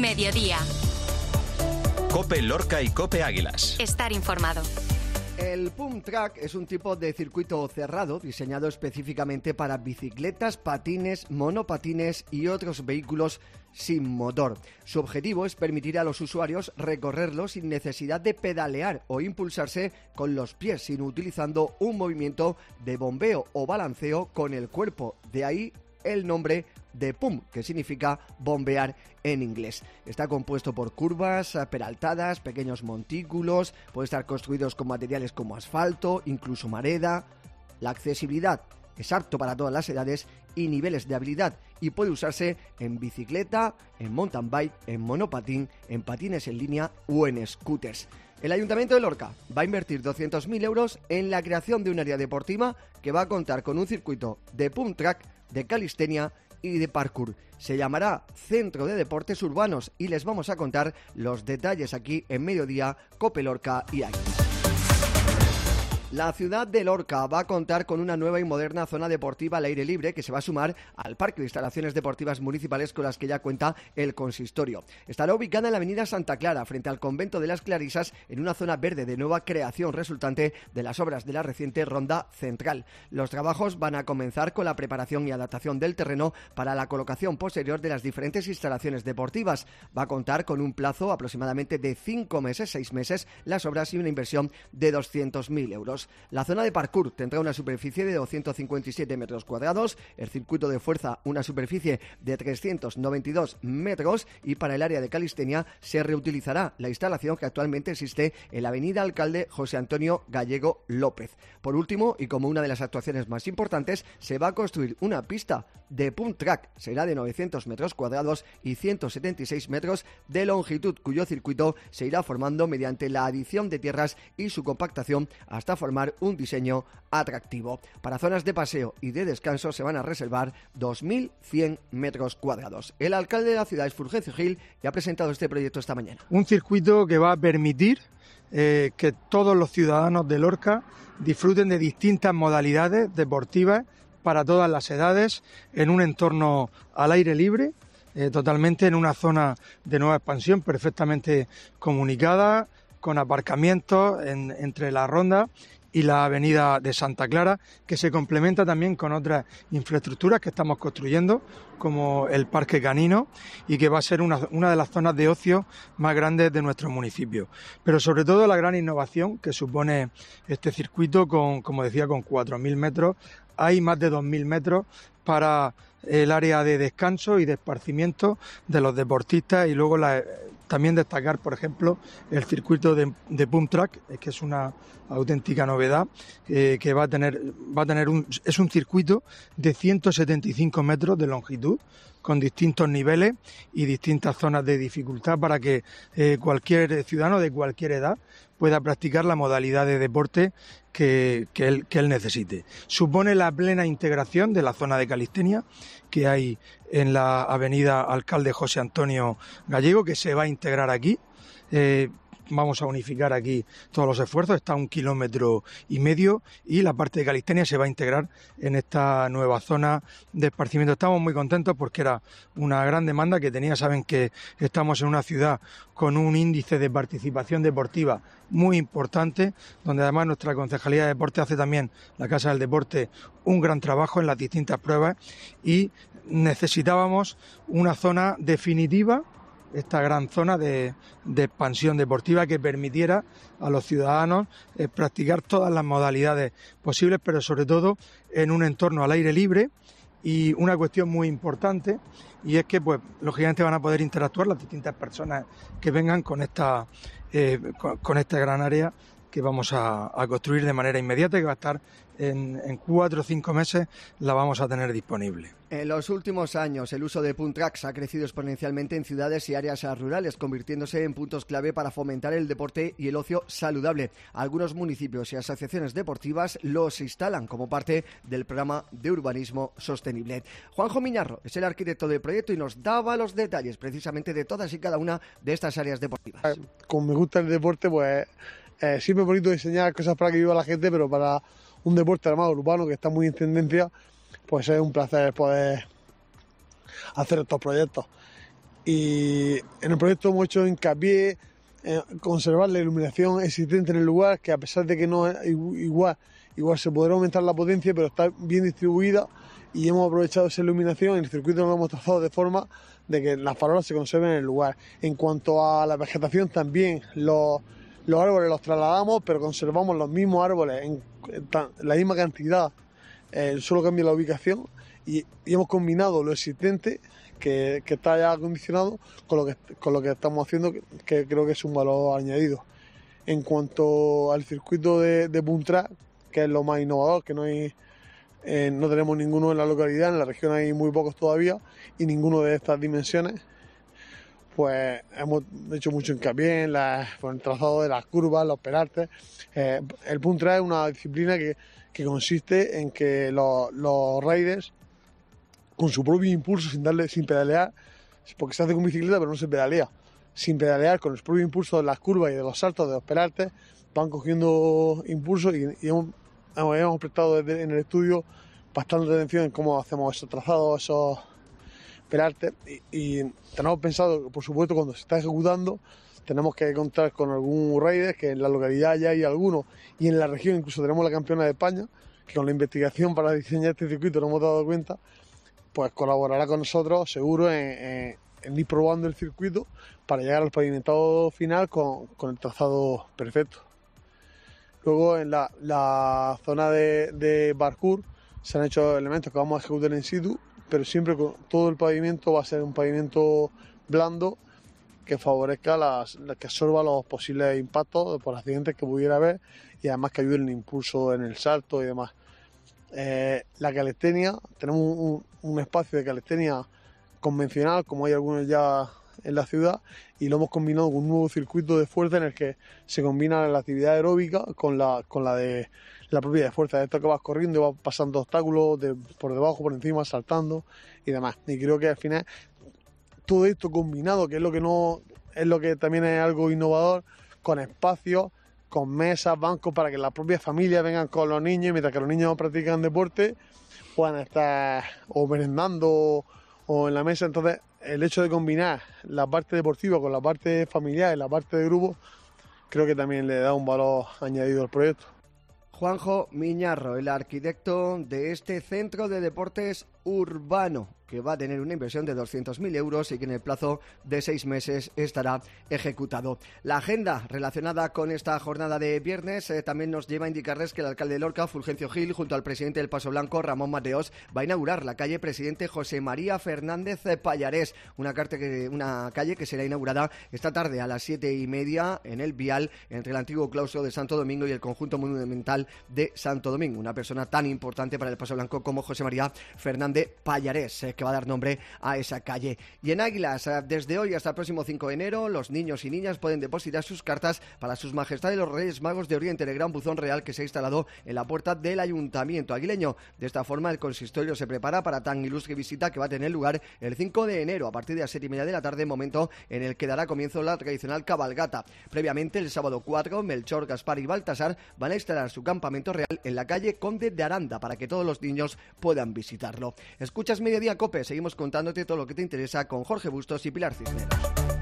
Mediodía. COPE Lorca y COPE Águilas. Estar informado. El Pump Track es un tipo de circuito cerrado diseñado específicamente para bicicletas, patines, monopatines y otros vehículos sin motor. Su objetivo es permitir a los usuarios recorrerlo sin necesidad de pedalear o impulsarse con los pies, sino utilizando un movimiento de bombeo o balanceo con el cuerpo. De ahí el nombre de Pump, que significa bombear en inglés. Está compuesto por curvas, peraltadas, pequeños montículos, puede estar construidos con materiales como asfalto, incluso mareda. La accesibilidad es apto para todas las edades y niveles de habilidad y puede usarse en bicicleta, en mountain bike, en monopatín, en patines en línea o en scooters. El Ayuntamiento de Lorca va a invertir 200.000 euros en la creación de un área deportiva que va a contar con un circuito de Pump Track, de calistenia y de parkour. Se llamará Centro de Deportes Urbanos y les vamos a contar los detalles aquí en Mediodía, COPE Lorca y Águilas. La ciudad de Lorca va a contar con una nueva y moderna zona deportiva al aire libre que se va a sumar al parque de instalaciones deportivas municipales con las que ya cuenta el consistorio. Estará ubicada en la avenida Santa Clara, frente al convento de las Clarisas, en una zona verde de nueva creación resultante de las obras de la reciente Ronda Central. Los trabajos van a comenzar con la preparación y adaptación del terreno para la colocación posterior de las diferentes instalaciones deportivas. Va a contar con un plazo aproximadamente de 5 meses, 6 meses, las obras y una inversión de 200.000 euros. La zona de parkour tendrá una superficie de 257 metros cuadrados, el circuito de fuerza una superficie de 392 metros y para el área de calistenia se reutilizará la instalación que actualmente existe en la avenida Alcalde José Antonio Gallego López. Por último, y como una de las actuaciones más importantes, se va a construir una pista de Pump Track, será de 900 metros cuadrados y 176 metros de longitud, cuyo circuito se irá formando mediante la adición de tierras y su compactación hasta formar un diseño atractivo. Para zonas de paseo y de descanso se van a reservar 2.100 metros cuadrados. El alcalde de la ciudad es Fulgencio Gil y ha presentado este proyecto esta mañana. Un circuito que va a permitir que todos los ciudadanos de Lorca disfruten de distintas modalidades deportivas para todas las edades en un entorno al aire libre, totalmente en una zona de nueva expansión perfectamente comunicada, con aparcamientos entre la Ronda y la avenida de Santa Clara, que se complementa también con otras infraestructuras que estamos construyendo, como el Parque Canino, y que va a ser una de las zonas de ocio más grandes de nuestro municipio. Pero sobre todo la gran innovación que supone este circuito, como decía, con 4.000 metros, hay más de 2.000 metros para el área de descanso y de esparcimiento de los deportistas y luego también destacar, por ejemplo, el circuito de Pump Track, que es una auténtica novedad, que es un circuito de 175 metros de longitud, con distintos niveles y distintas zonas de dificultad para que cualquier ciudadano de cualquier edad pueda practicar la modalidad de deporte que él necesite. Supone la plena integración de la zona de calistenia que hay en la avenida Alcalde José Antonio Gallego, que se va a integrar aquí. Vamos a unificar aquí todos los esfuerzos, está a 1,5 kilómetros y la parte de calistenia se va a integrar en esta nueva zona de esparcimiento. Estamos muy contentos porque era una gran demanda que tenía. Saben que estamos en una ciudad con un índice de participación deportiva muy importante, donde además nuestra Concejalía de Deporte hace también, la Casa del Deporte, un gran trabajo en las distintas pruebas y necesitábamos una zona definitiva, esta gran zona de expansión deportiva que permitiera a los ciudadanos practicar todas las modalidades posibles, pero sobre todo en un entorno al aire libre. Y una cuestión muy importante, y es que, pues, lógicamente van a poder interactuar las distintas personas que vengan con esta gran área que vamos a construir de manera inmediata, que va a estar en 4 o 5 meses, la vamos a tener disponible. En los últimos años, el uso de Pump Tracks ha crecido exponencialmente en ciudades y áreas rurales, convirtiéndose en puntos clave para fomentar el deporte y el ocio saludable. Algunos municipios y asociaciones deportivas los instalan como parte del programa de urbanismo sostenible. Juanjo Miñarro es el arquitecto del proyecto y nos daba los detalles precisamente de todas y cada una de estas áreas deportivas. Como me gusta el deporte, pues siempre es bonito diseñar cosas para que viva la gente, pero para un deporte además urbano que está muy en tendencia, pues es un placer poder hacer estos proyectos. Y en el proyecto hemos hecho hincapié en conservar la iluminación existente en el lugar, que a pesar de que no es igual se podrá aumentar la potencia, pero está bien distribuida y hemos aprovechado esa iluminación. En el circuito lo hemos trazado de forma de que las farolas se conserven en el lugar. En cuanto a la vegetación, también los árboles los trasladamos, pero conservamos los mismos árboles en la misma cantidad, solo cambia la ubicación y hemos combinado lo existente que está ya acondicionado con lo que estamos haciendo, que creo que es un valor añadido. En cuanto al circuito de Pump Track, que es lo más innovador, que no tenemos ninguno en la localidad, en la región hay muy pocos todavía y ninguno de estas dimensiones, pues hemos hecho mucho hincapié en el trazado de las curvas, los peraltes. El Pump Track es una disciplina que consiste en que los riders, con su propio impulso, sin pedalear, porque se hace con bicicleta pero no se pedalea, sin pedalear, con el propio impulso de las curvas y de los saltos, de los peraltes, van cogiendo impulso y hemos prestado en el estudio bastante atención en cómo hacemos esos trazados, esos peraltes, y tenemos pensado, por supuesto, cuando se está ejecutando, tenemos que contar con algún rider, que en la localidad ya hay algunos, y en la región incluso tenemos la campeona de España, que con la investigación para diseñar este circuito nos hemos dado cuenta, pues colaborará con nosotros seguro en ir probando el circuito para llegar al pavimentado final con el trazado perfecto. Luego en la zona de parkour se han hecho elementos que vamos a ejecutar in situ, pero siempre con todo el pavimento va a ser un pavimento blando que favorezca que absorba los posibles impactos por accidentes que pudiera haber y además que ayude en el impulso en el salto y demás. La calistenia, tenemos un espacio de calistenia convencional, como hay algunos ya en la ciudad, y lo hemos combinado con un nuevo circuito de fuerza en el que se combina la actividad aeróbica con la de la propia de fuerza. Esto que vas corriendo y vas pasando obstáculos por debajo, por encima, saltando y demás. Y creo que al final todo esto combinado, que es lo que también es algo innovador, con espacios, con mesas, bancos, para que las propias familias vengan con los niños y mientras que los niños practican deporte puedan estar o merendando o en la mesa. Entonces, el hecho de combinar la parte deportiva con la parte familiar y la parte de grupo, creo que también le da un valor añadido al proyecto. Juanjo Miñarro, el arquitecto de este centro de deportes urbano, que va a tener una inversión de 200.000 euros y que en el plazo de 6 meses estará ejecutado. La agenda relacionada con esta jornada de viernes también nos lleva a indicarles que el alcalde de Lorca, Fulgencio Gil, junto al presidente del Paso Blanco, Ramón Mateos, va a inaugurar la calle Presidente José María Fernández Pallarés, una calle que será inaugurada esta tarde a las 7:30 en el vial entre el antiguo claustro de Santo Domingo y el conjunto monumental de Santo Domingo. Una persona tan importante para el Paso Blanco como José María Fernández Pallarés, que va a dar nombre a esa calle. Y en Águilas, desde hoy hasta el próximo 5 de enero, los niños y niñas pueden depositar sus cartas para sus majestades los Reyes Magos de Oriente en el gran buzón real que se ha instalado en la puerta del Ayuntamiento aguileño. De esta forma, el consistorio se prepara para tan ilustre visita que va a tener lugar el 5 de enero a partir de las 7:30 de la tarde, momento en el que dará comienzo la tradicional cabalgata. Previamente, el sábado 4, Melchor, Gaspar y Baltasar van a instalar su campamento real en la calle Conde de Aranda para que todos los niños puedan visitarlo. Escuchas Mediodía Cope, seguimos contándote todo lo que te interesa con Jorge Bustos y Pilar Cisneros.